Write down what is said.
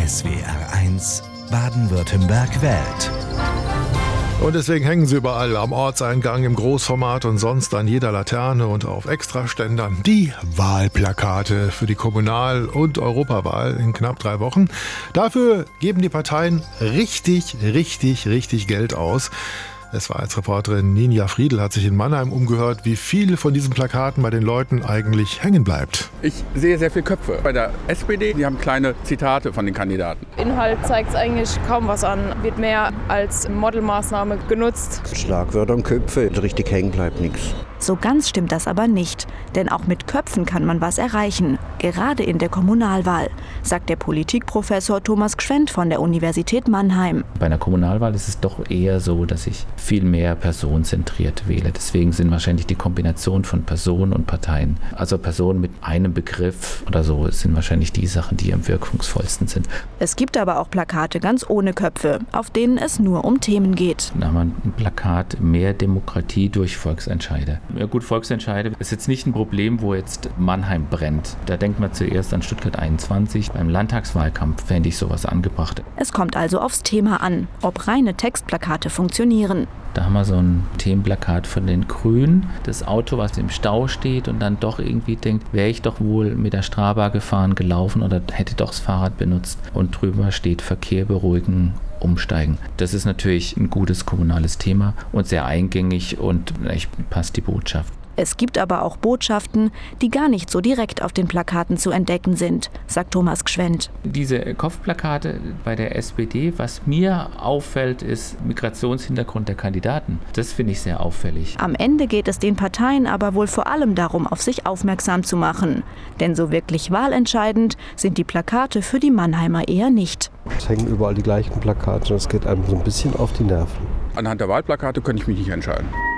SWR1 Baden-Württemberg wählt. Und deswegen hängen sie überall am Ortseingang, im Großformat und sonst an jeder Laterne und auf Extraständern. Die Wahlplakate für die Kommunal- und Europawahl in knapp 3 Wochen. Dafür geben die Parteien richtig Geld aus. SWR1-Reporterin Ninja Friedl hat sich in Mannheim umgehört, wie viel von diesen Plakaten bei den Leuten eigentlich hängen bleibt. Ich sehe sehr viele Köpfe. Bei der SPD, die haben kleine Zitate von den Kandidaten. Inhalt zeigt es eigentlich kaum was an. Wird mehr als Modelmaßnahme genutzt. Schlagwörter und Köpfe, richtig hängen bleibt nichts. So ganz stimmt das aber nicht, denn auch mit Köpfen kann man was erreichen, gerade in der Kommunalwahl, sagt der Politikprofessor Thomas Gschwendt von der Universität Mannheim. Bei einer Kommunalwahl ist es doch eher so, dass ich viel mehr personenzentriert wähle. Deswegen sind wahrscheinlich die Kombination von Personen und Parteien, also Personen mit einem Begriff oder so, sind wahrscheinlich die Sachen, die am wirkungsvollsten sind. Es gibt aber auch Plakate ganz ohne Köpfe, auf denen es nur um Themen geht. Da haben wir ein Plakat mehr Demokratie durch Volksentscheide. Ja gut, Volksentscheide ist jetzt nicht ein Problem, wo jetzt Mannheim brennt. Da denkt man zuerst an Stuttgart 21. Beim Landtagswahlkampf fände ich sowas angebracht. Es kommt also aufs Thema an, ob reine Textplakate funktionieren. Da haben wir so ein Themenplakat von den Grünen. Das Auto, was im Stau steht und dann doch irgendwie denkt, wäre ich doch wohl mit der Strabag gefahren, gelaufen oder hätte doch das Fahrrad benutzt. Und drüber steht Verkehr beruhigen, umsteigen. Das ist natürlich ein gutes kommunales Thema und sehr eingängig und echt passt die Botschaft. Es gibt aber auch Botschaften, die gar nicht so direkt auf den Plakaten zu entdecken sind, sagt Thomas Gschwendt. Diese Kopfplakate bei der SPD, was mir auffällt, ist Migrationshintergrund der Kandidaten. Das finde ich sehr auffällig. Am Ende geht es den Parteien aber wohl vor allem darum, auf sich aufmerksam zu machen. Denn so wirklich wahlentscheidend sind die Plakate für die Mannheimer eher nicht. Es hängen überall die gleichen Plakate und es geht einem so ein bisschen auf die Nerven. Anhand der Wahlplakate könnte ich mich nicht entscheiden.